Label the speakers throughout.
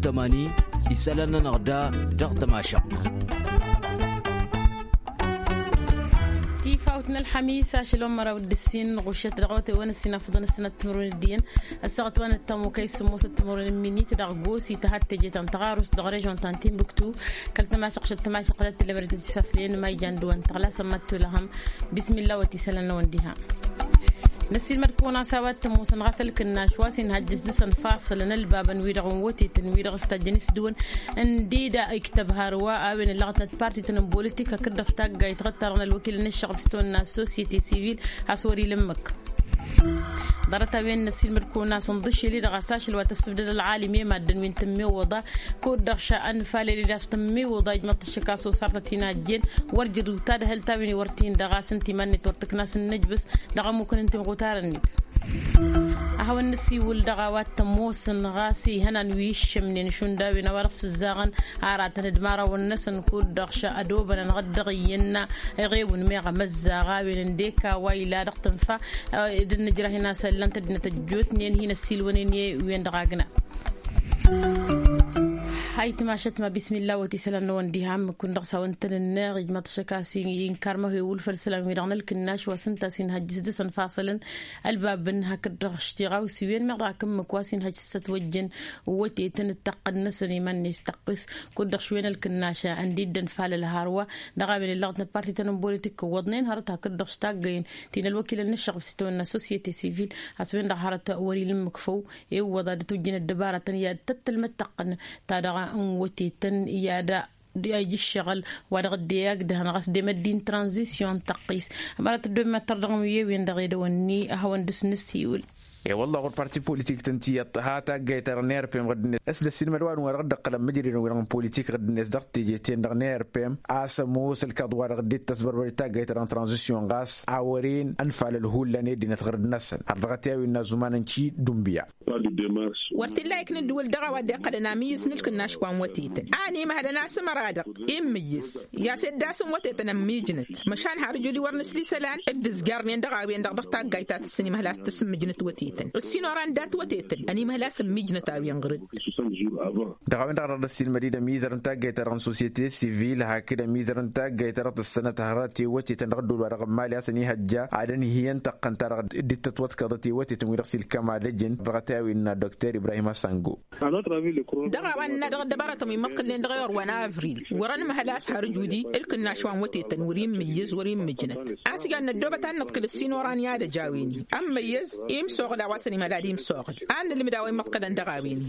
Speaker 1: تماني يسألنا نغدا دغت ماشق
Speaker 2: فاوتنا الحميس عشلون مرة ودسين غشت دغوتي وانا السنة فضنا السنة تمرون الدين الساعة وانا التمو كيس موسى تمرون الميني تدغوسي تهات تجيتان تغارس دغريجون تانتين بكتو كلت ما شقشت ما شقلت اللي برد تساسلين ما يجان دوان تغلا سمت لهم بسم الله وتسلنا ونديها نسي المركونا سوات موسى غسل كنا شواسين هجز دسن فاصل نلباب نويرغون وتي تنويرغ استجنس دون انديدا اكتب هاروا اوين اللغة بارتي تن بوليتيكا كده فتاق يتغطرنا الوكيل نشغل ستون سوسيتي سيفيل اسوري لمك ضرتا بين نسي المركونا صندش لي رغساش الواتستبدل العالمي مادن من تمي وضع كود دغشا انفالي لي داستمي وضع جمط الشكاسو صارت تيناجين ورجي روتاد هل تاويني ورتين دغاس انتي مني تورتكناس النجبس دغا ممكن انتي مغوتارني أهو النسي والدغوات تموسن غاسي هنا نويش من شوندا بنورس الزاغن عارات ندمارة والنسن كود دغشا أدوبنا نغدغينا يغيب نميغ مزاغا بنديكا ويلا دغتن فا نجرى هنا سلنت نتجوت نين هنا السيلونين وين دغاقنا هاي تماشت ما بسم الله وتسلنا ونديها كن رقصا وانتن الناغ ما تشكاسين ينكر ما هو الفرسلام يرغنا الكناش وسنتا سين هجزدسن فاصلا الباب بنها كدغ اشتغاو سوين مغرا كم مكواسين هجسة وجن ووتي تنتقد نسني من يستقبس كدغ شوين الكناشة عندي دن فال الهاروا دغابين اللغة بارتي تنم بوليتيك وضنين هرتها كدغ اشتاقين تين الوكيل النشغ بستونا سوسيتي سيفيل حسبين دغارة وري لمكفو يوضا دتوجين الدبارة تنيا تتلمتقن تادغا وتي تن يادا دي الشغل ورغدياك ده نغس دي مدين ترانزيسيون تقيس مرات دو ما ترغميه وين دغيده وني اهون دس نسيول
Speaker 3: يا والله غير بارتي بوليتيك تنتي هاتا جيتر نير بيم غد اس السينما الوان ورغد قلم مجري ويرن بوليتيك غد الناس دغت جيتين دغ نير بيم اسموس الكدوار غد تسبر تا جيتر ترانزيسيون غاس عورين انفال الهول ني دينت غد الناس ارغتاوي الناس زماننشي دومبيا
Speaker 4: ورتي لايك ندول دغا ودي قدنا ميس نلكن ناشوان وتيتن اني ما هذا ناس مرادق اميس يا سيد داسم وتيتن ميجنت مشان هرجولي ورنسلي سلان ادز قرني دغا وين دغ تا جايتات السينما لا تسم جنت وتيتن السينوران دات وتيتن اني ما لا سميجنا تاوي انغرد
Speaker 3: دغا دغ السينما دي ميزر انت جيتر سوسيتي سيفيل هكذا ميزر انت جيتر السنه هراتي وتيتن غدول ورق مالي اسني هجا عدني هي انت قنت دي تتوت كدتي وتيتن ويرسل كما لجن رغتاوي ان دكتور ابراهيم سانغو
Speaker 4: دغا وانا دغ دبرت مي مقلين دغير وانا افريل ورن ما هلاس هرجودي الكنا شوان وتيتن وريم ميز وريم مجنت اسغا ندوبتان نقل السينوران يا دجاويني ام ميز ام سوغ واسني ملاديم سوغل أنا اللي مداوي مفقدن دغاوين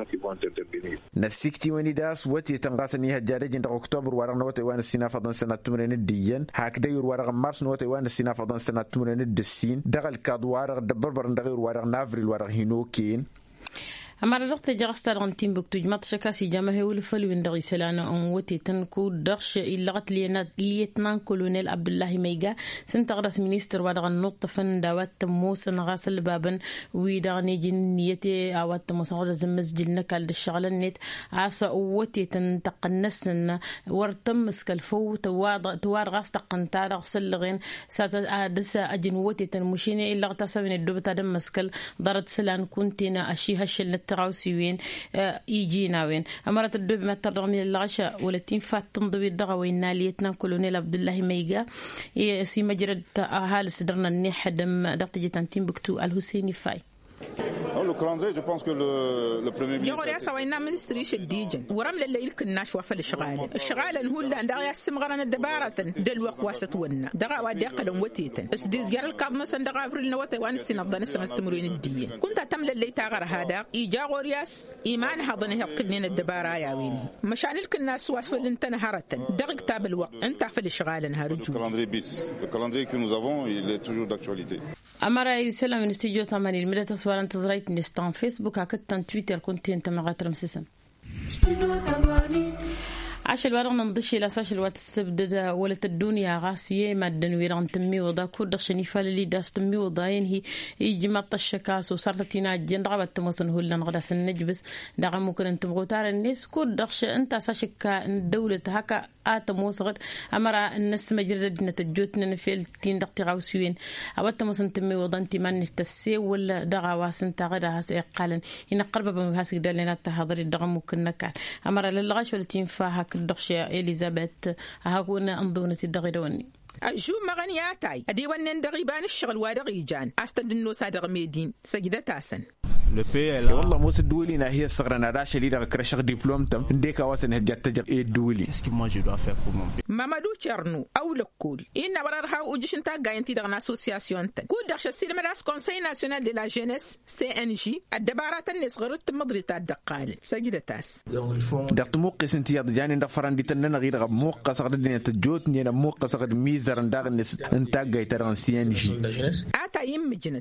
Speaker 3: نسيكتي وني داس وتي تنقاسني هجارجين دغ اكتوبر ورغنا وتي وان السينا فضن سنه تمرين الدين هكذا يور ورغ مارس وتي وان السينا فضن سنه تمرين الدسين دغ الكادوار دبر دغ ورغ نافريل ورغ هينوكين
Speaker 2: أما رغت جرستر غنتين بكتوج ما تشكاسي جامعه والفل ويندغي سلانا أن وتي تنكو دغش إلغت ليتنان كولونيل عبد الله ميغا سنتغرس مينستر ودغ النقطة فن داوات تموس نغاسل بابن ويدغني جنيتي أوات تموس نغرس مسجل نكال الشغل النت عاسا وتي تنتقنسن ورتمس كالفو توار غاس تقنتا رغسل لغين ساتا دسا أجن وتي تنمشيني إلغت سبين الدوبتا دمسكال ضرت سلان كنتنا أشي هشل تراوسيين يجينا وين أمرت الدب ما ترغم العشاء ولتين فات تنضوي الدغا وين ناليتنا كولونيل عبد الله ميغا سي مجرد أهال سدرنا النيح دم دقيقة تنتين بكتو الحسيني فاي
Speaker 5: Le calendrier, je pense que le premier ministre.
Speaker 4: يقول يا سوينا منستري شديجن ورمل الليل كنا شوف الشغال هو اللي عندها يسمغرنا الدبارة دلو قواسة ونا دغا ودي قلم وتيتن اسديز جار الكاب مثلا دغا فريل نوتي وان السنة ضن السنة التمرين الدين كنت تمل اللي تاغر هذا إيجا غورياس إيمان هضنه يفقدنين الدبارة يا ويني مشان الكنا سواس في الانتنهارة دغ كتاب الوقت انت في الشغال نهار
Speaker 5: Le calendrier que nous avons, il est toujours d'actualité.
Speaker 2: أمر يسلم من استديو ثمانية المدة تصوير انتظريت نستان فيسبوك هكذا تويتر كنت انت مغاتر مسسن عاش الورق نمضي لا ساش الوقت السبد ولا الدنيا غاسية ما الدنويران تمي وضا كود شنيفة اللي داس تمي وضاين هي يجي ما الشكاس وصارت تينا جن رغبت تموسن هلا نغلس النجبس دعم ممكن أنتم غوتار الناس كود دخش أنت ساشك الدولة هكا موصغت أمر الناس مجرد نتجوتنا نفيل تين دقتي غاوسوين أوت موسن تمي وضنتي ما نستسي ولا دغا واسن تغدا هسي قالن إن قرب بمهاس دلنا تحضر الدغم ممكن نكال أمر للغاش ولا تين فاها كدخش إليزابيث هاكون أنظونة الدغيدوني
Speaker 4: جو مغنياتاي أدي ونن دغيبان الشغل وادغيجان أستد النوسا دغميدين سجدة تاسن
Speaker 3: والله موس الدولي هي الصغرنا راش اللي دغ كرشق دبلومتم ديك واسن هجات تجر الدولي
Speaker 4: مامادو تشرنو او لكول ان برارها وجش انت غاينتي دغنا اسوسياسيون تن كود دخش السينما راس كونساي ناسيونال دي لا جينيس سي ان جي الدبارات الناس غرت مدريتا دقال سجدة تاس
Speaker 3: دقت موقس انت يا جاني دفران دي تنن غير موقع صغر دي تجوت ني موقع صغر ميزر ندغ الناس انت غايتران سي ان جي
Speaker 4: اتا يم جنت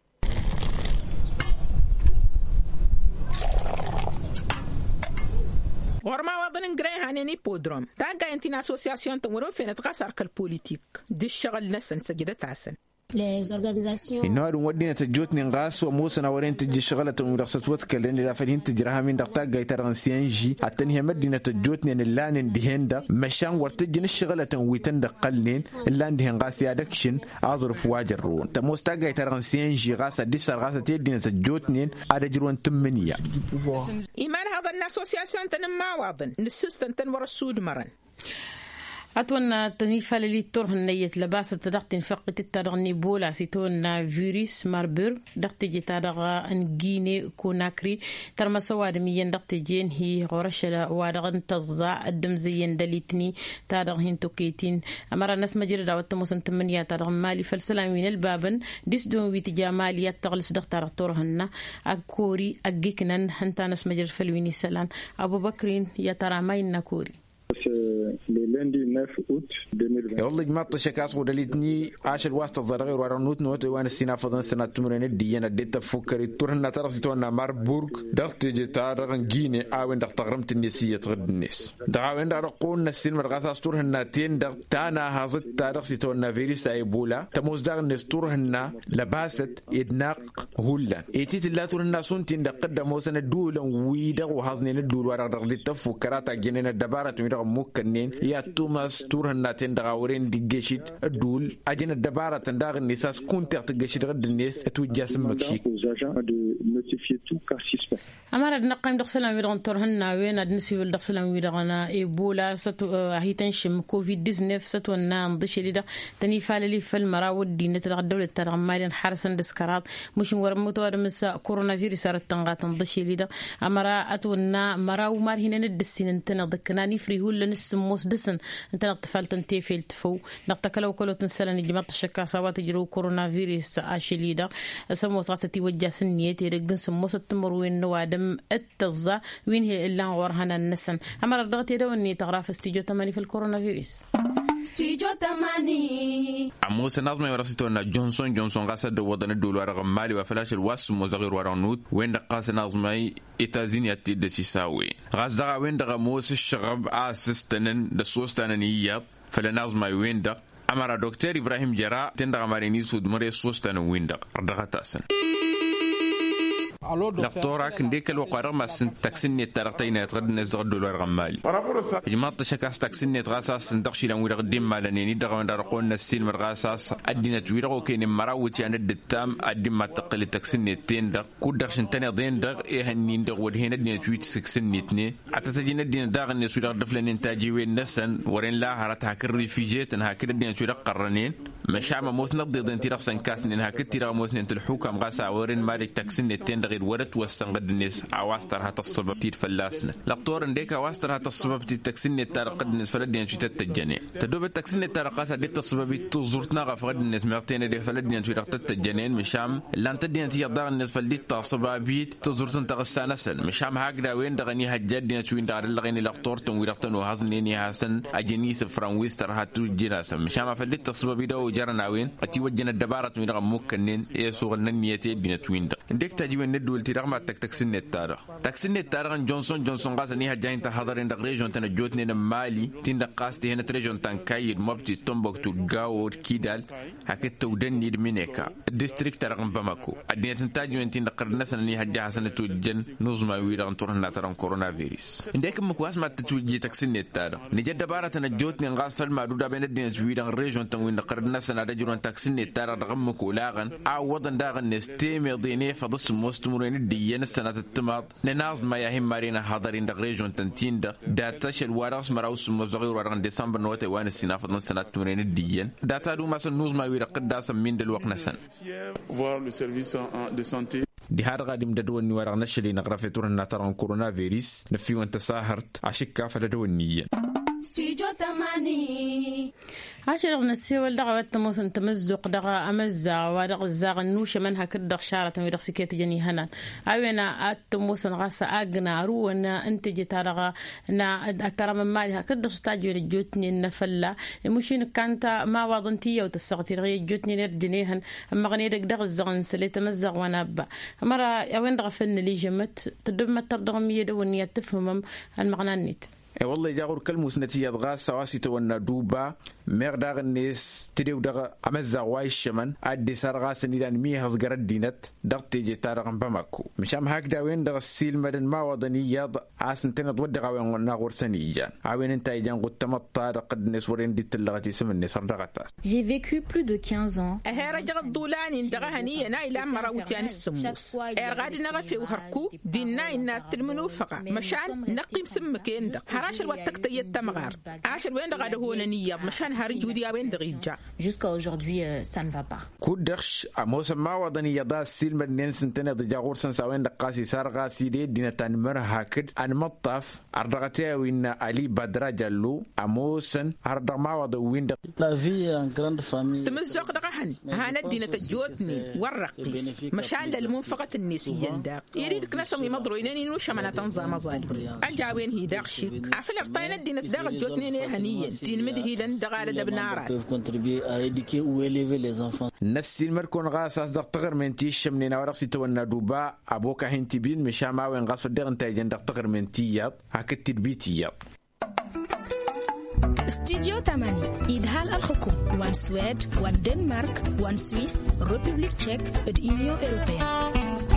Speaker 4: ورما وضن نقرأ هانيني بودروم تاقا انتنا اسوسياسيون تمورو فين تغسر كالبوليتيك دي الشغل نسن سجدة تاسن
Speaker 3: إنه هذا ودينا تجوتني نقاس وموسنا ورين تجي شغلة ومرخصة وتكلم إذا فلين تجرها من دقتا جايتران سينجي التنهي مدينة تجوتني اللان دهندا مشان ورتجن الشغلة ويتن دقلين اللان دهن قاس يادكشن أظرف واجرون تموستا جايتران سينجي قاس ديسر قاس تيدينا تجوتني هذا جرون تمنية
Speaker 4: إيمان هذا الناس سياسيون تنما واضن نسستن تنور السود مرن
Speaker 2: أتونا تنيفة للي تره النية لباسة دقت فقط الترغني بولا سيتون فيروس ماربر دقت جي ترغ انجيني كوناكري ترما سواد ميين دقت جين هي غرشة وادغن تزع الدم زين دليتني ترغهن توكيتين أمر الناس مجرد واتموسن تمنية ترغ مالي فالسلامين البابن ديس دون ويتجا ماليات تغلس دقت ترغهن أكوري أجيكنن هنتا ناس مجرد فالويني سلام أبو بكرين يترى ماين نكوري
Speaker 5: le lundi 9 août 2020
Speaker 3: والله جماعة الشكاس ودليتني عاش الواسطة الزرغير ورانوت نوت وانا السنة فضل سنة تمرين الديانة ديتا فكري تورنا ترسيتونا ماربورغ دغت جيتا رغن جيني اوين دغ تغرمت النسية تغد الناس دغاوين دغ رقون السن مرغاساس تورهنا تين دغ تانا هازت ترسيتونا فيروس ايبولا تموز دغ الناس تورهنا لباست ادناق هولا ايتيت لا تورهنا سنتين دغ قدمو سنة دولا ويدغ وحزنين الدول ورغ ديتا فكراتا جنين الدبارة ممكنين يا توماس تورهنا تندغاورين دي جيشيد الدول اجينا الدبارة تندغ الناس كنت تجيشيد غد الناس اتوجه سمكشي
Speaker 2: أمر نقيم دخسلام ويرغن تورهنا وين أدنسي والدخسلام ويرغنا إيبولا ستو هي تنشم كوفيد 19 ستو النام ضشي لدا تنيفا للي في المراود دي نتلغ الدولة ترغمالين حرسن دسكرات مش ورموتوار مسا كورونا فيروس صارت تنغاتن ضشي لدا أمر أتونا مراو مار هنا ندسين انتنا ضكنا نفري هو لنس موس دسن انتنا اقتفالت انتيفيل تفو نقتكلو كلو تنسلن نجمات الشكا سوات يجرو كورونا فيروس عاشي لدا سمو صاستي وجه سنيتي رقن سمو ستمروين نوادم التزا وين هي إلا ورهنا النسن أمر الضغط يدوني تغراف استيجو تماني في الكورونا فيروس
Speaker 6: استيجو تماني
Speaker 3: عموس نظمي ورسيتونا جونسون غاسد وضن الدول ورغم مالي وفلاش الواس مزغير ورانوت وين دقاس نظمي إتازيني أتيد سيساوي غازدغا وين دغا موس الشغب آسستنن دسوستاننيات فلنظمي وين دغ أمر دكتور إبراهيم جراء تندغ ماريني سود مري سوستان وين دغ ردغتاسن دكتورة كنديك الوقارة ما تكسني الترقتين يتغدن الزغد والغمالي جماعة شكاس تكسني تغاساس ندخشي لهم ويرغدين مالنيني دغوان دارقون السين مرغاساس أدينا تويرغو كيني مراوتي عن الدتام أدين ما تقل تكسني التين دغ كود دغشن تاني ضين دغ إيهنين دغ ودهين أدينا تويت سكسني تني عتتجين أدينا داغ الناس ويرغ دفلن انتاجي وين نسن ورين لا هرتها كالريفيجيت انها كده أدينا تويرغ قرنين مشاعما موس نقضي ضين تيرغ سنكاسن انها كتيرغ موس ننت الحوكم غاسا ورين مالك تكسني التين دغ ورت وسنقد الناس عواستر هات الصبب تير فلاسنا لقطور انديك عواستر هات الصبب تير تكسني تارقد الناس فلدين شي تتجنين تدوب التكسني تارقات ديت الصبب تزورتنا غفقد الناس مرتين دي فلدين شي تتجنين مشام لان تدين تي يضار الناس فلديت تصبابيت تزورتن تغسانسن مشام هاكدا وين دغني هجدين شوين دار لغيني لقطور تنويرتن وهازنيني حسن اجني سفران ويستر هاتو جناس مشام فلديت الصبب دو جرنا وين اتي وجنا الدبارة من رغم ممكنين اي سوغ النيتي بين توين انديك تاجي وين دول تي رغم تكسين التارة تكسين التارة جونسون غاسني هجاين تحضرين دق ريجون تنجوتني مالي تندقاستي هنا تريجون تنكايد مبتي تومبوكتو غاور كيدال هكت ودني منيكا ديستريكت رقم باماكو الدنيا تنتاج من تندقرنا سنني هجا حسنة توجن نوزما ويران تورنا تران كورونا فيروس عندك مكواس ما تتوجي تكسين التارة نجد دبارة تنجوتني غاس فالما دودا بين الدنيا ويران ريجون تنوين دقرنا سنة رجلون تكسين التارة رقم مكولاغن وضن داغن نستيمي ضيني فضس مستمرين الديان السنة التماط نناز ما يهم مارينا حاضرين دغريجون تنتين داتا الوراس مراوس مزغير وران ديسمبر نوتي وان السنة فضن السنة التمرين الديان داتا دو مثلا نوز ما ويرا قداسا من دلوق نسن دي هذا قادم ددوني ورا نشلي نغرفتون ناتران كورونا فيروس نفي وانت ساهرت عشكا فددوني
Speaker 6: استيجو تماني
Speaker 2: عشر نسي والدغة تموسن تمزق دغة أمزع ودغ الزاغ النوشة منها كدغ شارة ودغ سكيت جني هنان أوينا أتموسن غاسة أجنا رونا أنتج ترغى نا ترى من مالها كدغ ستاجي رجوتني النفلة مشين كانت ما وضنتي وتسقطي رغي جوتني نردنيهن أما غني دغ الزغن سلي تمزق ونبا مرة أوين دغ فن اللي جمت تدم تردغ ميدا ونية تفهم المغنانيت
Speaker 3: والله يجاور كلمة نتيجة غاز سواسي تونا دوبا مرداغ الناس تديو دغ أمزع وايش من أدي سرغاس نيدان مية هزجر الدينت دغت تيجي تارغن بماكو مشام هكذا وين دغ السيل مدن ما وضنية عاصن تنض ودغ وين ناغور سنيجان عوين انت يجان قد تمطار قد الناس ورين دي تلغتي سمن الناس ردغتا.
Speaker 7: J'ai vécu plus de 15 ans.
Speaker 4: هرجع الدولان دغ هنية نايلا مراوتيان السموس غادي نغفي وهركو دينا إن تلمنو فقا مشان نقيم سمكين دغ عاشر وقتك يتمغار عاشر وين دغ هو نية مشان هرجودي وين دغيجا
Speaker 7: jusqu'à aujourd'hui ça ne va pas
Speaker 3: كودخش موسم ما وضني يدا السيل مدن سنتنا دجاغور سنساوين دقاسي سارغاسي دي دينتان مرهاكد ان مطاف ارغتي وين علي بدر جلو اموسن ارغ ما وض وين
Speaker 8: لا في ان جراند فامي
Speaker 4: تمزق دغهن هانا دينه تجوتني ورقيس مشان للمنفقه النسيين دا يريد كنسوي مضروينين وشمنه تنظام ظالم اجاوين هي داخشيك عفل ارطينا دينه دغ جوتني هنيا دين مدهيلن دغاله دبنارات
Speaker 3: نسيل مركون غاساس دغ تغر من تيش منين ورقسي تونا دوبا ابوكا هنتي بين مشاما وين غاس دغن تاجن دغ تغر من تياب هكت تدبيتياب
Speaker 9: استديو 8 إدهال الحكوم وان سويد وان دنمارك وان سويس ريبوبليك تشيك واليونيون أوروبية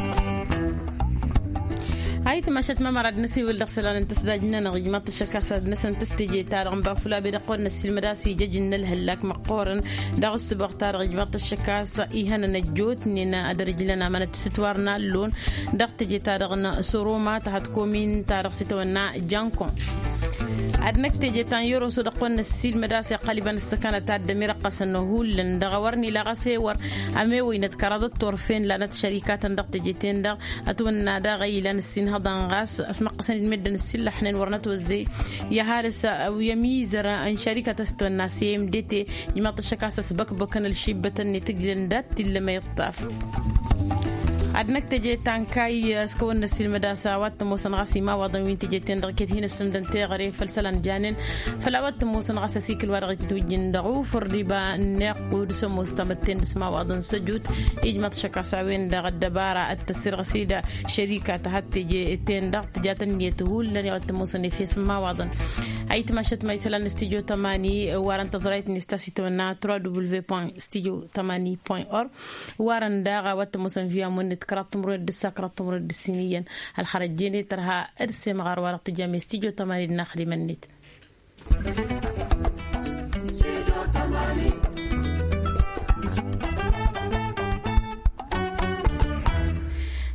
Speaker 2: هاي تماشت ما مراد نسي والدخسلان انتسداجنا نغي ما تشكاسا نسن تستجي تارغن بافلا بدقون نسي المداسي ججن الهلاك مقورن داغ السبق تارغي ما تشكاسا إيهانا نجوت نينا أدرج لنا من تستوارنا اللون داغ تجي تارغن سروما تحت كومين تارغ ستوانا جانكون عدنك تجي تان يورو صدقون نسي المداسي قلبا السكانة تادمي رقصا نهول لن دغورني لغسيور أميوي نتكرادت طرفين لانت شركات داغ تجيتين داغ أتونا داغي لنسين هذا غاس اسمع قسن المدن السله احنا ورنته الزي يا هالس او يميزر ان شركه تستو الناس يمدتي يمط الشكاسه بكبكن الشيبه تجلندات لما يطاف عدنك تجي تانكاي سكون نسيل مداسة واتموسن غاسي ما وضمين تجيتين ركيت هنا السمدن تغري فلسلان جانن فلا واتموسن غاسا سيكل ورغي تتوجين دغو فريبا نقود سموستمتين اسما وضن سجود إجمات شكاساوين دغ الدبارة التسير غسيدة شركة تحت تجيتين دغ تجاتن يتهول لن واتموسن في اسما وضن أي تماشت ميسلان استيجو 8 وارن تزريت نستاسي تونا www.studio8.org وارن داغا واتموسن فيها منت كرات مرود السكرات مرود السنيين الخرجيني ترها ارسم غار ورقة جامي استيجو 8 النخل منت